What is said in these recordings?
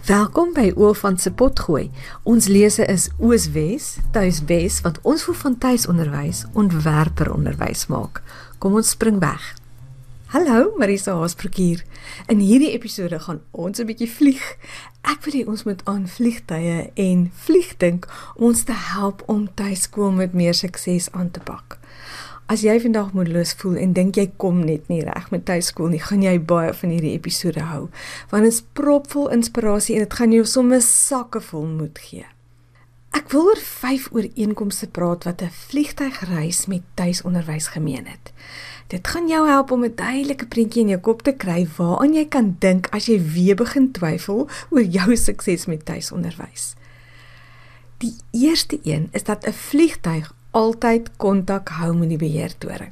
Welkom by Olifant se potgooi. Ons lese is Oos-Wes, Tuis-Wes, wat ons voel van tuisonderwys ontwerperonderwys maak. Kom ons spring weg. Hallo, Marisa Haasbroek hier. In hierdie episode gaan ons 'n bietjie vlieg. Ek wil hê ons moet aan vliegtye en vlieg dink om ons te help om tuiskool met meer sukses aan te pak. As jy vandag moedeloos voel en dink jy kom net nie reg met tuiskool nie, gaan jy baie van hierdie episode hou, want dit is propvol inspirasie en dit gaan jou sommer sakke vol moed gee. Ek wil oor 5 ooreenkomste praat wat 'n vliegtuigreis met tuisonderwys gemeen het. Dit gaan jou help om 'n duidelike prentjie in jou kop te kry waaraan jy kan dink as jy weer begin twyfel oor jou sukses met tuisonderwys. Die eerste een is dat 'n vliegtuig altyd kontak hou met die beheertoring.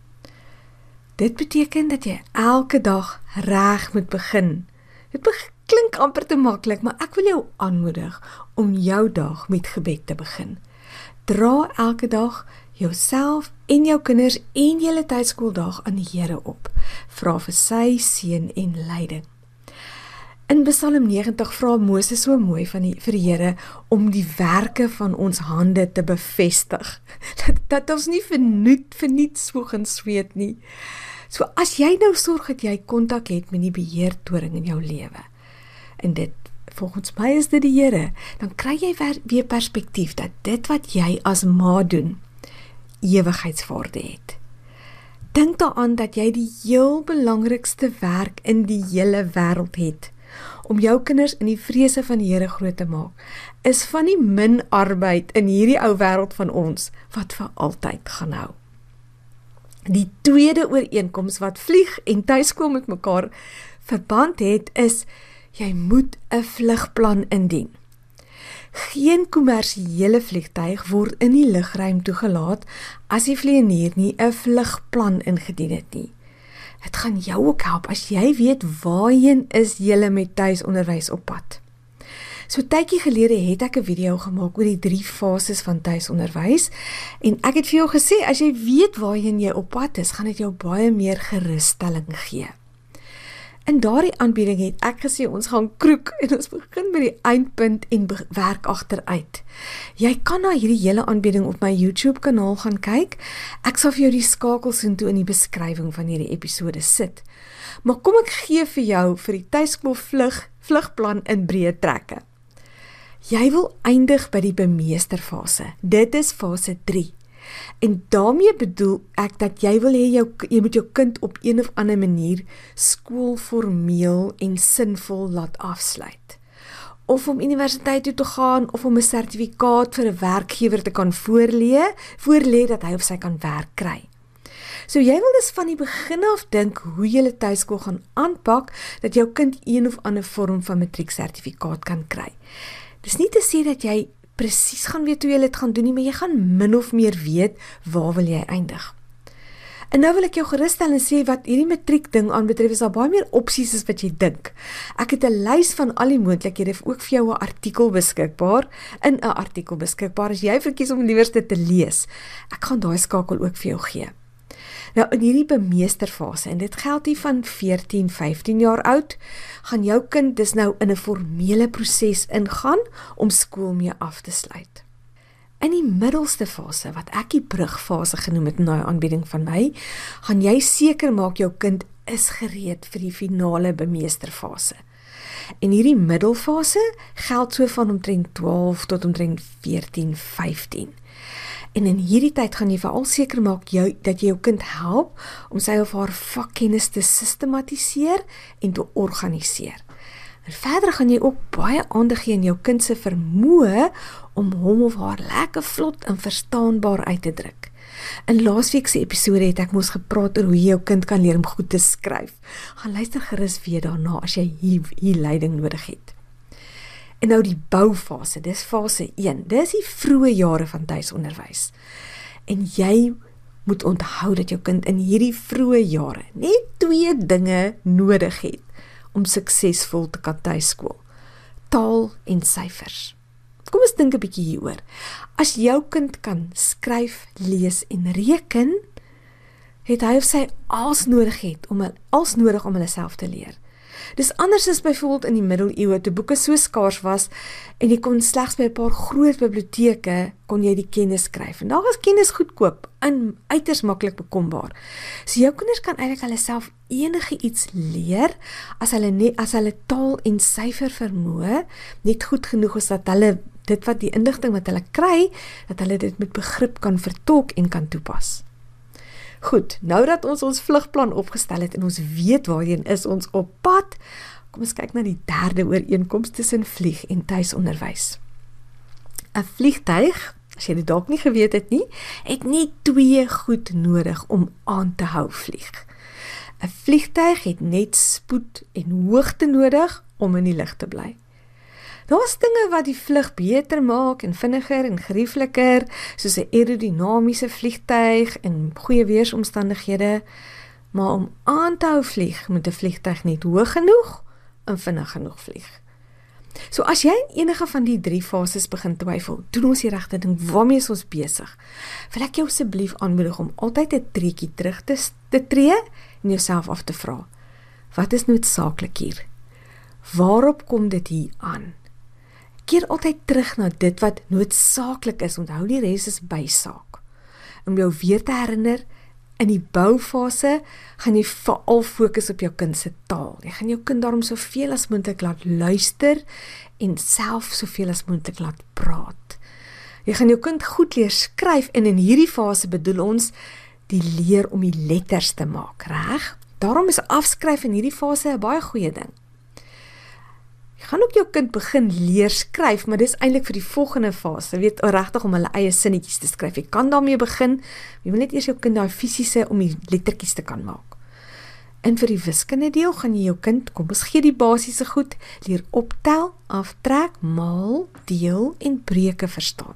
Dit beteken dat jy elke dag reg moet begin. Dit klink amper te maklik, maar ek wil jou aanmoedig om jou dag met gebed te begin. Dra elke dag jouself en jou kinders en julle tuiskooldag aan die Here op. Vra vir sy seën en leiding. In Psalm 90 vra Moses so mooi vir die Here om die werke van ons hande te bevestig. Dat ons nie verniet swoeg en sweet nie. So as jy nou sorg dat jy kontak het met die beheertoring in jou lewe, en dit, volgens my is dit die Here, dan kry jy weer perspektief dat dit wat jy as ma doen, ewigheidswaarde het. Dink daaraan dat jy die heel belangrikste werk in die hele wêreld het. Om jou kinders in die vrese van die Here groot te maak, is van die min arbeid in hierdie ou wêreld van ons, wat vir altyd gaan hou. Die tweede ooreenkoms wat vlieg en tuiskool met mekaar verband het, is, jy moet 'n vlugplan indien. Geen kommersiële vliegtuig word in die lugruim toegelaat as die vlieënier nie 'n vlugplan ingedien het nie. Dit gaan jou ook help as jy weet waarheen is jy met tuisonderwys op pad. So tydjie gelede het ek 'n video gemaak oor die 3 fases van tuisonderwys en ek het vir jou gesê, as jy weet waarheen jy op pad is, gaan dit jou baie meer gerusstelling gee. In daardie aanbieding het ek gesê, ons gaan kroek en ons begin by die eindpunt en werk agteruit. Jy kan na hierdie hele aanbieding op my YouTube kanaal gaan kyk. Ek sal vir jou die skakels in die beskrywing van hierdie episode sit. Maar kom ek gee vir jou vir die tuiskool vlugplan in breë trekke. Jy wil eindig by die bemeesterfase. Dit is fase 3. En daarmee bedoel ek dat jy wil hê jy moet jou kind op een of ander manier skoolformeel en sinvol laat afsluit. Of om universiteit toe te gaan, of om 'n sertifikaat vir 'n werkgewer te kan voorlê dat hy of sy kan werk kry. So jy wil dus van die begin af dink hoe jy tuiskool gaan aanpak, dat jou kind een of ander vorm van matrieksertifikaat kan kry. Dis nie te sê dat jy presies gaan weet hoe jy dit gaan doen nie, maar jy gaan min of meer weet waar wil jy eindig. En nou wil ek jou geruststel en sê wat hierdie matriek ding aanbetref, is daar baie meer opsies as wat jy dink. Ek het 'n lys van al die moontlikhede, ook vir jou 'n artikel beskikbaar, as jy verkies om liewerste te lees. Ek gaan daai skakel ook vir jou gee. Nou in hierdie bemeesterfase, en dit geld hier van 14, 15 jaar oud, gaan jou kind dus nou in 'n formele proses ingaan om skool mee af te sluit. In die middelste fase, wat ek die brugfase genoem het in daai aanbieding van my, gaan jy seker maak jou kind is gereed vir die finale bemeesterfase. En hierdie middelfase geld so van omtrent 12 tot omtrent 14, 15. En in hierdie tyd gaan jy veral seker maak dat jy jou kind help om sy of haar vakkennis te sistematiseer en te organiseer. En verder gaan jy ook baie aandag gee aan jou kind se vermoë om hom of haar lekker vlot en verstaanbaar uit te druk. In laasweek se episode het ek mos gepraat oor hoe jy jou kind kan leer om goed te skryf. Gaan luister gerus weer daarna as jy hier leiding nodig het. En nou die boufase, dis fase 1, dis die vroeë jare van tuisonderwys. En jy moet onthou dat jou kind in hierdie vroeë jare net 2 dinge nodig het om suksesvol te kan tuiskool: taal en syfers. Kom ons dink 'n bietjie hieroor. As jou kind kan skryf, lees en reken, het hy of sy alles nodig om hulle self te leer. Dis anders as byvoorbeeld in die middeleeue, toe boeke so skaars was, en jy kon slegs by 'n paar groot biblioteke, kon jy die kennis skryf. En daar was kennis goedkoop, en uiters maklik bekombaar. So jou kinders kan eintlik hulle self enige iets leer, as hulle taal en syfer vermoë net goed genoeg is, dat hulle dit wat die inligting wat hulle kry, dat hulle dit met begrip kan vertolk en kan toepas. Goed, nou dat ons vlugplan opgestel het en ons weet waarheen is ons op pad, kom ons kyk na die derde ooreenkoms tussen vlieg en tuisonderwys. 'n Vliegtuig, as jy dit dalk nie geweet het nie, het net 2 goed nodig om aan te hou vlieg. 'n Vliegtuig het net spoed en hoogte nodig om in die lug te bly. Daar's dinge wat die vlug beter maak en vinniger en geriefliker, soos 'n aerodinamiese vliegtuig en goeie weeromstandighede, maar om aan te hou vlieg, moet 'n vliegtuig net hoog genoeg en vinnig genoeg vlieg. So as jy in enige van die 3 fases begin twyfel, doen ons die regte ding, waarmee is ons besig? Wil ek jou asseblief aanmoedig om altyd 'n treetjie terug te tree en jouself af te vra, wat is noodsaaklik hier? Waarop kom dit hier aan? Keer altyd terug na dit wat noodsaaklik is, onthou die res is bysaak. Om jou weer te herinner, in die boufase gaan jy veral fokus op jou kind se taal. Jy gaan jou kind daarom soveel as moontlik laat luister en self soveel as moontlik laat praat. Jy gaan jou kind goed leer skryf en in hierdie fase bedoel ons die leer om die letters te maak, reg? Daarom is afskryf in hierdie fase 'n baie goeie ding. Jy gaan ook jou kind begin leer skryf, maar dis eintlik vir die volgende fase, weet regtig om hulle eie sinnetjies te skryf. Jy kan daarmee begin, jy wil net eers jou kind daai fisiese om die lettertjies te kan maak. En vir die wiskunde deel gaan jy jou kind, kom ons gee die basiese goed, leer optel, aftrek, maal, deel en breuke verstaan.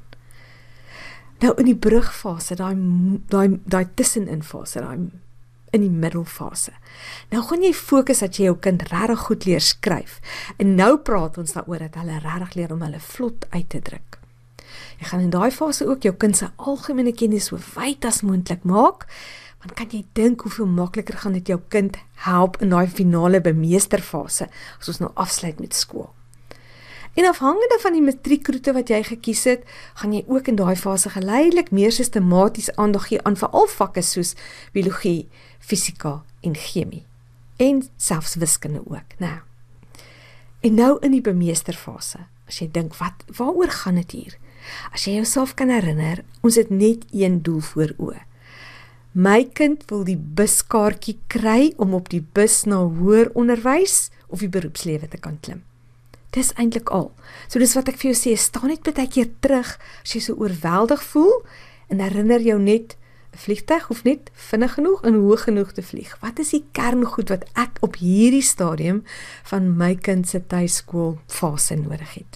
Nou in die brugfase, daai tussenin fase, in die middelfase. Nou gaan jy fokus dat jy jou kind regtig goed leer skryf. En nou praat ons daaroor dat hulle regtig leer om hulle vlot uit te druk. Jy gaan in daai fase ook jou kind se algemene kennis so wyd as moontlik maak, want kan jy dink hoeveel makliker gaan dit jou kind help in daai finale bemeesterfase, as ons nou afsluit met skool. En afhangende van die matriekroete wat jy gekies het, gaan jy ook in daai fase geleidelik meer sistematies aandag gee aan veral vakke soos biologie, fisika en chemie. En selfs wiskunde ook, né? En nou in die bemeesterfase, as jy dink, waaroor gaan dit hier? As jy jouself kan herinner, ons het net een doel voor oë. My kind wil die buskaartjie kry om op die bus na hoër onderwys of die beroepslewe te kan klim. Dis eintlik al. So dis wat ek vir jou sê, staan net baie keer terug as jy so oorweldig voel en herinner jou net, 'n vliegtuig hoef net vinnig genoeg en hoog genoeg te vlieg. Wat is die kerngoed wat ek op hierdie stadium van my kind se tuiskoolfase nodig het?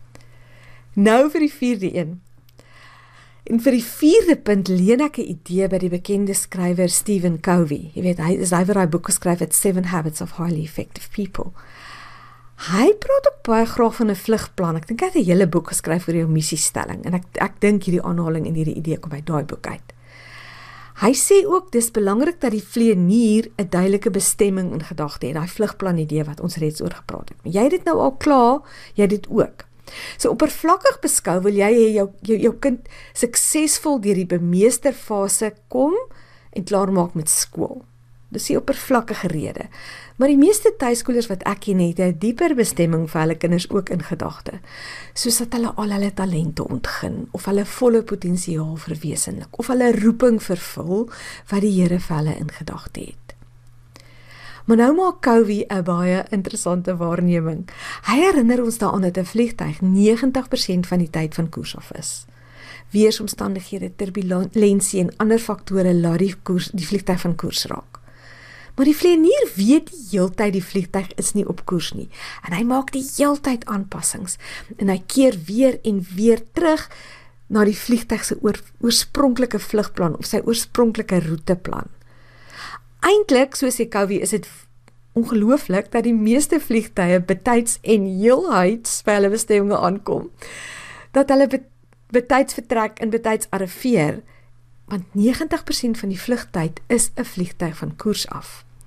Nou vir die 4de een. En vir die 4de punt leen ek 'n idee by die bekende skrywer Stephen Covey. Jy weet, hy is hy wat daai boek geskryf het, 7 Habits of Highly Effective People. Hy praat ook baie graag van 'n vlugplan. Ek dink hy het 'n hele boek geskryf oor jou missiestelling en ek dink hierdie aanhaling en hierdie idee kom uit daai boek uit. Hy sê ook dis belangrik dat die vlieënier 'n duidelike bestemming in gedagte het, daai vlugplan idee wat ons reeds oor gepraat het. Maar jy het dit nou al klaar, jy het dit ook. So oppervlakkig beskou wil jy hê jou kind suksesvol deur die bemeesterfase kom en klaar maak met skool. Dis die oppervlakkige rede. Maar die meeste tuiskolers wat ek ken het 'n dieper bestemming vir hulle kinders ook in gedagte, soos dat hulle al hulle talente ontgin, of hulle volle potensiaal verwesenlik, of hulle roeping vervul wat die Here vir hulle in gedagte het. Maar nou maak Covey 'n baie interessante waarneming. Hy herinner ons daaraan dat 'n vliegtuig 90% van die tyd van koers af is. Weeromstandighede, turbulensie en ander faktore laat die vliegtuig van koers raak. Maar die vlieënier weet die heeltyd die vliegtuig is nie op koers nie. En hy maak die heeltyd aanpassings. En hy keer weer en weer terug na die vliegtuig se oorspronklike vlugplan of sy oorspronklike roeteplan. Eintlik, soos sê Covey, is dit ongelooflik dat die meeste vliegtuie betyds en heelhuids by hulle bestemminge aankom. Dat hulle betyds vertrek en betyds arriveer, want 90% van die vlugtyd is 'n vliegtuig van koers af.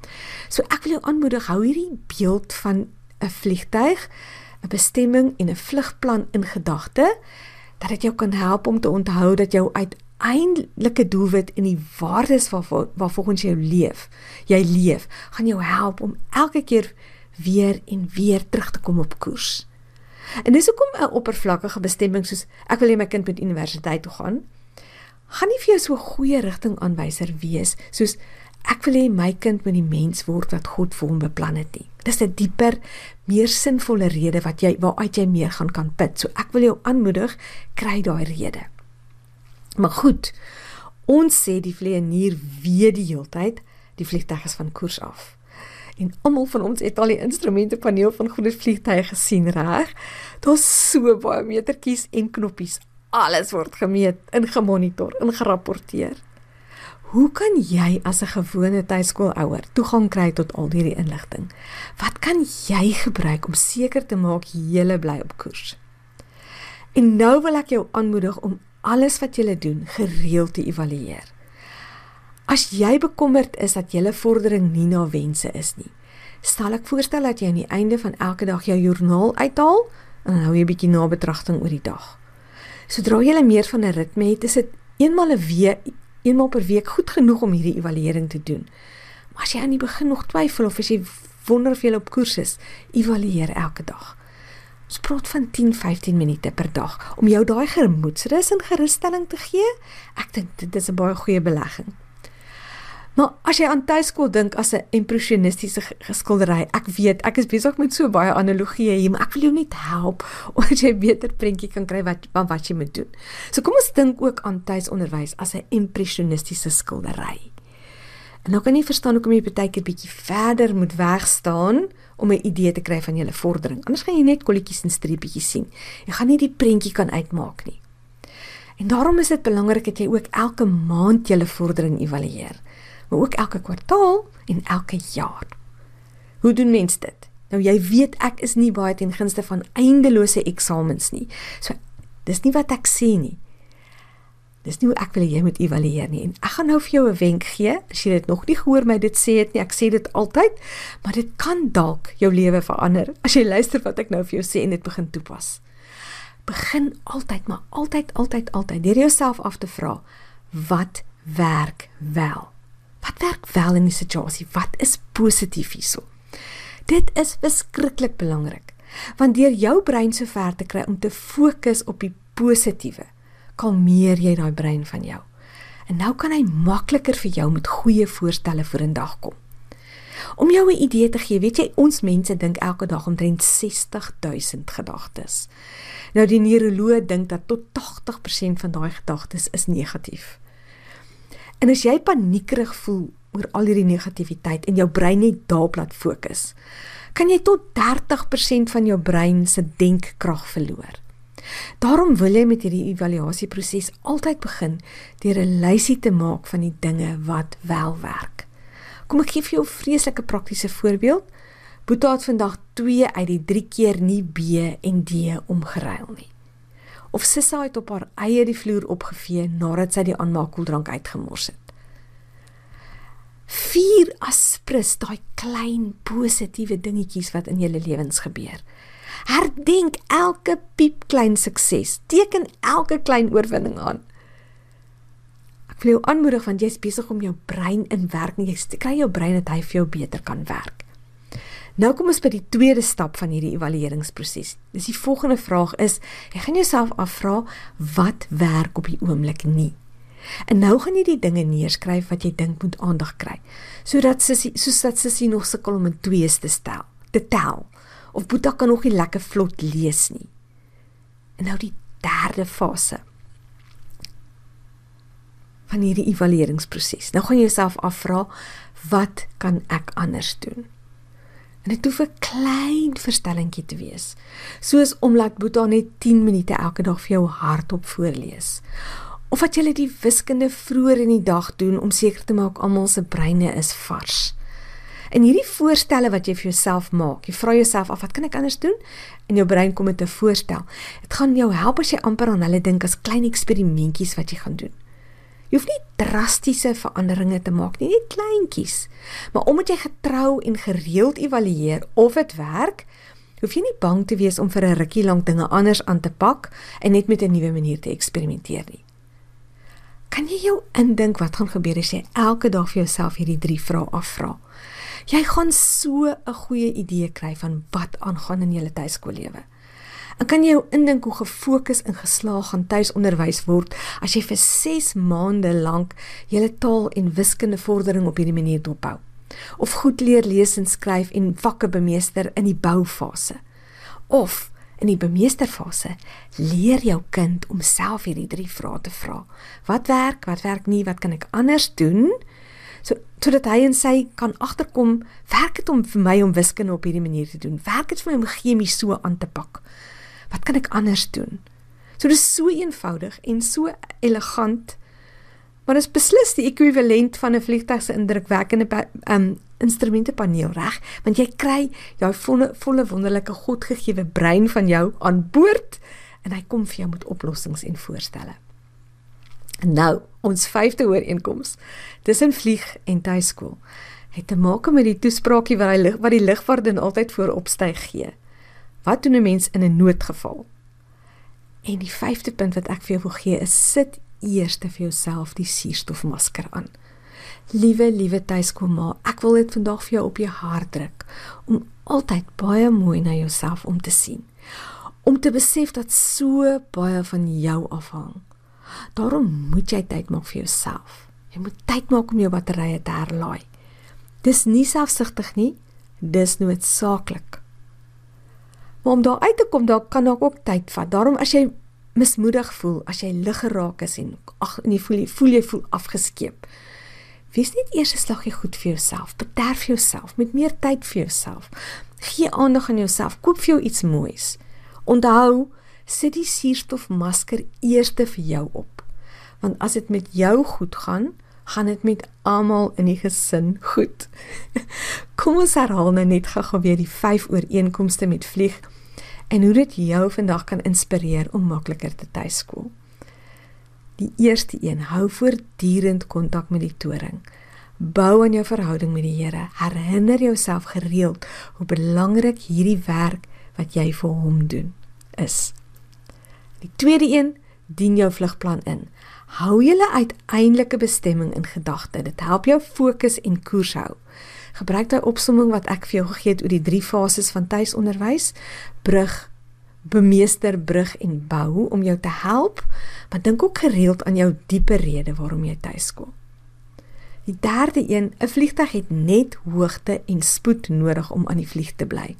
So ek wil jou aanmoedig, hou hierdie beeld van 'n vliegtuig, 'n bestemming en 'n vlugplan in gedagte, dat dit jou kan help om te onthou dat jou uiteindelike doelwit en die waardes waarvolgens jy leef, gaan jou help om elke keer weer en weer terug te kom op koers. En dis hoekom 'n oppervlakkige bestemming soos ek wil hê my kind moet universiteit toe gaan nie vir jou so 'n goeie rigtingaanwyser wees soos ek wil hê my kind moet die mens word wat God vir hom beplan het nie. Dis 'n dieper, meer sinvolle rede waaruit jy meer kan put. So ek wil jou aanmoedig, kry daai rede. Maar goed, ons sê die vlieënier weet die heeltyd, die vliegtuig is van koers af. En almal van ons het al die instrumentepaneel van goeie vliegtuie gesien, reg? Daar's so baie metertjies en knoppies. Alles word gemeet, gemonitor, gerapporteer. Hoe kan jy as 'n gewone tuiskoolouer toegang kry tot al hierdie inligting? Wat kan jy gebruik om seker te maak jy bly op koers? En nou wil ek jou aanmoedig om alles wat jy doen gereeld te evalueer. As jy bekommerd is dat jou vordering nie na wense is nie, sal ek voorstel dat jy aan die einde van elke dag jou joernaal uithaal en dan hou jy 'n bietjie nabetragting oor die dag. Sodra jy meer van 'n ritme het, is dit eenmaal per week goed genoeg om hierdie evaluering te doen. Maar as jy aan die begin nog twyfel of as jy wonder of jy op koers is, evalueer elke dag. Ons praat van 10-15 minute per dag om jou daai gemoedsrus en gerusstelling te gee. Ek dink dit is 'n baie goeie belegging. Maar as jy aan tuiskool dink as 'n impressionistiese skildery, ek weet, ek is besig met so baie analogieë hier, maar ek wil jou net help omdat jy 'n beter prentjie kan kry wat jy moet doen. So kom ons dink ook aan tuisonderwys as 'n impressionistiese skildery. En nou kan jy verstaan hoekom jy partykeer bietjie verder moet wegstaan om 'n idee te kry van julle vordering. Anders gaan jy net kolletjies en streepietjies sien. Jy gaan nie die prentjie kan uitmaak nie. En daarom is dit belangrik dat jy ook elke maand julle vordering evalueer, maar ook elke kwartaal en elke jaar. Hoe doen mens dit? Nou jy weet ek is nie baie ten gunste van eindelose eksamens nie. So dis nie wat ek sê nie. Dis nie hoe ek wil jy moet evalueer nie. En ek gaan nou vir jou 'n wenk gee, as jy dit nog nie gehoor my dit sê het nie, ek sê dit altyd, maar dit kan dalk jou lewe verander, as jy luister wat ek nou vir jou sê en dit begin toepas. Begin altyd, maar altyd, deur jouself af te vra, wat werk wel? Wat werk wel in die situasie? Wat is positief hierso? Dit is verskriklik belangrik, want deur jou brein so ver te kry om te fokus op die positiewe, kalmeer jy daai brein van jou. En nou kan hy makliker vir jou met goeie voorstelle vorendag kom. Om jou 'n idee te gee, weet jy, ons mense dink elke dag omtrent 60.000 gedagtes. Nou die neuroloog dink dat tot 80% van daai gedagtes is negatief. En as jy paniekerig voel oor al hierdie negativiteit en jou brein net daarop laat fokus, kan jy tot 30% van jou brein se denkkrag verloor. Daarom wil jy met hierdie evaluasieproses altyd begin deur 'n lysie te maak van die dinge wat wel werk. Kom ek gee vir jou 'n vreeslike praktiese voorbeeld. Boeta het vandag 2 uit die 3 keer nie B en D omgeruil nie. Of Sissa het op haar eie die vloer opgevee nadat sy die aanmaakkoeldrank uitgemors het. 4 aspres daai klein positiewe dingetjies wat in julle lewens gebeur. Herdenk elke piepklein sukses, teken elke klein oorwinning aan. Ek wil jou aanmoedig want jy is besig om jou brein in werking, jy kry jou brein dat hy vir jou beter kan werk. Nou kom ons by die tweede stap van hierdie evalueringsproses. Dus die volgende vraag is, jy gaan jouself afvra, wat werk op die oomblik nie? En nou gaan jy die dinge neerskryf wat jy dink moet aandag kry, soos dat Sissie nog sukkel om in 2's te tel, of Boeta kan nog nie lekker vlot lees nie. En nou die derde fase van hierdie evalueringsproses. Nou gaan jy jouself afvra, wat kan ek anders doen? En dit hoef 'n klein verstellingkie te wees, soos om laat Boeta net 10 minute elke dag vir jou hardop voorlees. Of wat jy die wiskunde vroeër in die dag doen, om seker te maak almal se breine is vars. En hierdie voorstelle wat jy vir jouself maak, jy vra jouself af, wat kan ek anders doen? En jou brein kom met 'n voorstel. Dit gaan jou help as jy amper aan hulle dink as klein eksperimentjies wat jy gaan doen. Jy hoef nie drastiese veranderinge te maak nie, net kleintjies. Maar omdat jy getrou en gereeld evalueer of dit werk, hoef jy nie bang te wees om vir 'n rukkie lank dinge anders aan te pak en net met 'n nuwe manier te eksperimenteer nie. Kan jy jou indink wat gaan gebeur as jy elke dag vir jouself hierdie 3 vrae afvra? Jy gaan so 'n goeie idee kry van wat aangaan in jou tuiskoollewe. En kan jy jou indink hoe gefokus en geslaag gaan tuisonderwys word as jy vir 6 maande lank julle taal en wiskunde vordering op hierdie manier dophou? Of goed leer lees en skryf en vakke bemeester in die boufase? Of in die bemeesterfase, leer jou kind om self hierdie 3 vrae te vra. Wat werk nie, wat kan ek anders doen? Sodat hy en sy kan agterkom, werk dit om vir my om wiskunde op hierdie manier te doen? Werk dit vir my om chemie so aan te pak? Wat kan ek anders doen? So dit is so eenvoudig en so elegant, maar dit is beslis die ekwivalent van 'n vliegtuig se indrukwekkende instrumentepaneel, reg? Want jy kry jou volle wonderlike godgegewe brein van jou aan boord en hy kom vir jou met oplossings en voorstelle. Nou, ons 5de ooreenkoms tussen vlieg en tuiskool het te maak met die toespraakie wat die lugvaardin altyd vooropstyg gee. Wat doen 'n mens in 'n noodgeval? En die 5de punt wat ek vir jou wil gee is, sit eers vir jouself die suurstofmasker aan. Liewe tuiskoolma, ek wil dit vandag vir jou op jou hart druk, om altyd baie mooi na jouself om te sien. Om te besef dat so baie van jou afhang. Daarom moet jy tyd maak vir jouself. Jy moet tyd maak om jou batterye te herlaai. Dis nie selfsugtig nie, dis noodsaaklik. Maar om daar uit te kom, daar kan ook tyd vat. Daarom as jy mismoedig voel, as jy lig geraak is en jy voel afgeskeep, wees net eers 'n slaggie goed vir jouself, bederf jouself, met meer tyd vir jouself, gee aandag aan jouself, koop vir jou iets moois. Onthou, sit die suurstofmasker eers vir jou op, want as dit met jou goed gaan, gaan dit met almal in die gesin goed. Kom ons herhaal nou net gou weer die 5 ooreenkomste met vlieg, en hoe dit jou vandag kan inspireer om makliker te tuiskool. Die eerste een, hou voortdurend kontak met die toring. Bou aan jou verhouding met die Here. Herinner jouself gereeld hoe belangrik hierdie werk wat jy vir hom doen is. Die tweede een, dien jou vlugplan in. Hou julle uiteindelike bestemming in gedagte. Dit help jou fokus en koers hou. Gebruik daai opsomming wat ek vir jou gegee het oor die 3 fases van tuisonderwys, brug, bemeester, brug en bou om jou te help, maar dink ook gereeld aan jou diepe rede waarom jy tuiskool. Die derde een, 'n vliegtuig het net hoogte en spoed nodig om aan die vlieg te bly.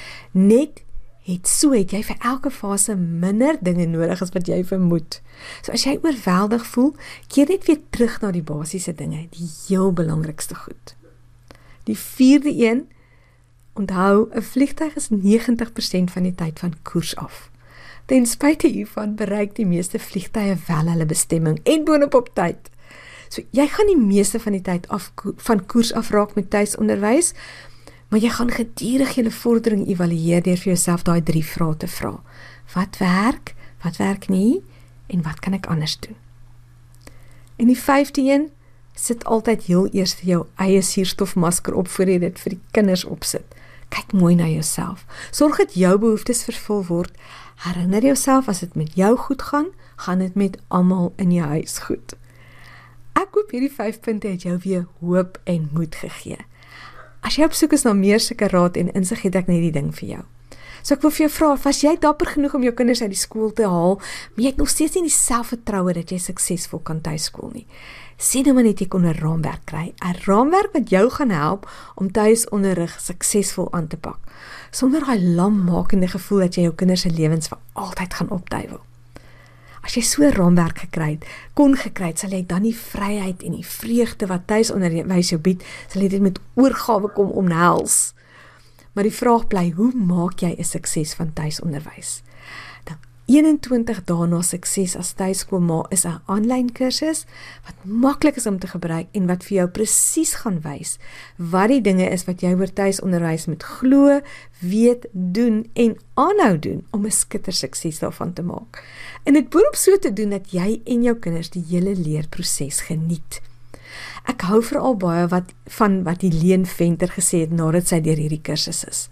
Het jy vir elke fase minder dinge nodig as wat jy vermoed. So as jy oorweldig voel, keer net weer terug na die basiese dinge, die heel belangrikste goed. Die 4de een, onthou, 'n vliegtuig is 90% van die tyd van koers af. Ten spyte hiervan bereik die meeste vliegtuie wel hulle bestemming en boonop op tyd. So jy gaan die meeste van die tyd van koers af raak met tuisonderwys, maar jy gaan gedurig julle vordering evalueer deur vir jouself daai 3 vrae te vra. Wat werk nie, en wat kan ek anders doen? En die 5de een, sit altyd heel eers jou eie suurstofmasker op voor jy dit vir die kinders opsit. Kyk mooi na jouself. Sorg dat jou behoeftes vervul word. Herinner jouself, as dit met jou goed gaan, gaan dit met almal in jou huis goed. Ek hoop hierdie 5 punte het jou weer hoop en moed gegee. As jy op soek is na meer sulke raad en insig, het ek net die ding vir jou. So ek wil vir jou vra, was jy dapper genoeg om jou kinders uit die skool te haal, maar jy het nog steeds nie die selfvertroue dat jy suksesvol kan tuiskool nie. Sê nou maar net jy kon 'n raamwerk kry, 'n raamwerk wat jou gaan help om tuisonderrig suksesvol aan te pak, sonder daai lammakende gevoel dat jy jou kinders se lewens vir altyd gaan opduiwel. As jy so 'n raamwerk kon gekry het, sal jy dan die vryheid en die vreugde wat tuisonderwys jou bied, sal jy dit met oorgawe kom omhels. Maar die vraag bly, hoe maak jy 'n sukses van tuisonderwys? Dan 21 dae na sukses as tuiskoolma is 'n aanlyn kursus wat maklik is om te gebruik en wat vir jou presies gaan wys wat die dinge is wat jy oor tuisonderwys moet glo, weet, doen en aanhou doen om 'n skittersukses daarvan te maak. En dit behoort so te doen dat jy en jou kinders die hele leerproses geniet. Ek hou veral baie van wat Helene Venter gesê het nadat sy deur hierdie kursus is.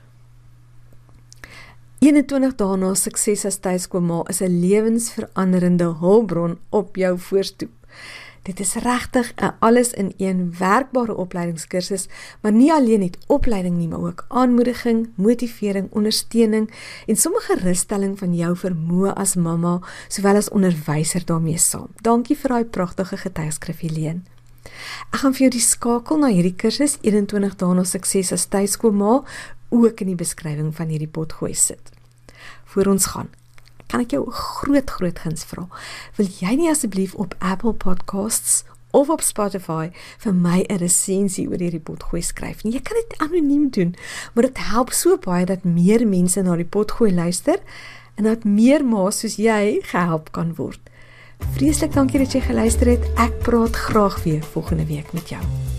21 dae na sukses as tuiskoolma is 'n lewensveranderende hulpbron op jou voorstoep. Dit is regtig 'n alles-in-een werkbare opleidingskursus, maar nie alleen net opleiding nie, maar ook aanmoediging, motivering, ondersteuning en sommige gerusstelling van jou vermoë as mamma, sowel as onderwyser daarmee saam. Dankie vir daai pragtige getuigskrif, Helene. Ek gaan vir jou die skakel na hierdie kursus 21 dae na sukses as tuiskoolma ook in die beskrywing van hierdie potgooi sit. Voor ons gaan, kan ek jou 'n groot guns vra. Wil jy nie asseblief op Apple Podcasts of op Spotify vir my 'n resensie oor hierdie potgooi skryf nie? Jy kan dit anoniem doen, maar dit help so baie dat meer mense na die potgooi luister en dat meer ma's soos jy gehelp kan word. Vreeslik dankie dat jy geluister het. Ek praat graag weer volgende week met jou.